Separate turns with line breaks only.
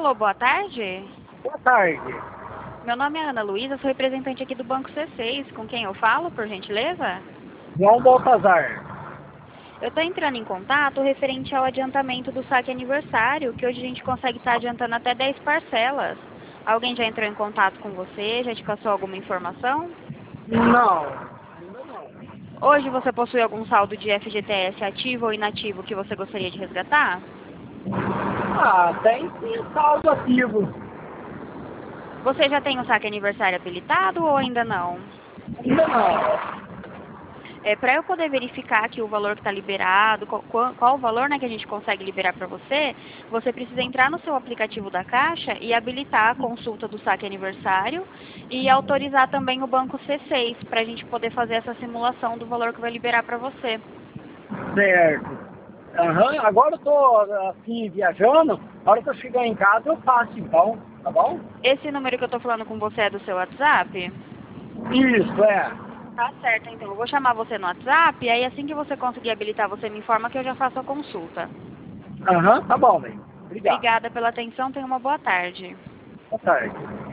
Alô, boa tarde.
Boa tarde.
Meu nome é Ana Luísa, sou representante aqui do Banco C6. Com quem eu falo, por gentileza?
João Baltazar.
Eu estou entrando em contato referente ao adiantamento do saque aniversário, que hoje a gente consegue estar adiantando até 10 parcelas. Alguém já entrou em contato com você? Já te passou alguma informação?
Não, ainda não.
Hoje você possui algum saldo de FGTS ativo ou inativo que você gostaria de resgatar?
Tem sim saldo ativo.
Você já tem o saque aniversário habilitado ou ainda não?
Ainda não.
Para eu poder verificar aqui o valor que está liberado, qual o valor, né, que a gente consegue liberar para você, você precisa entrar no seu aplicativo da Caixa e habilitar a consulta do saque aniversário e autorizar também o banco C6 para a gente poder fazer essa simulação do valor que vai liberar para você.
Certo. Agora eu tô assim viajando. A hora que eu chegar em casa eu faço então, tá bom?
Esse número que eu estou falando com você é do seu WhatsApp?
Isso, é.
Tá certo, então. Eu vou chamar você no WhatsApp e aí assim que você conseguir habilitar, você me informa que eu já faço a consulta.
Tá bom, velho. Obrigado.
Obrigada pela atenção, tenha uma boa tarde.
Boa tarde.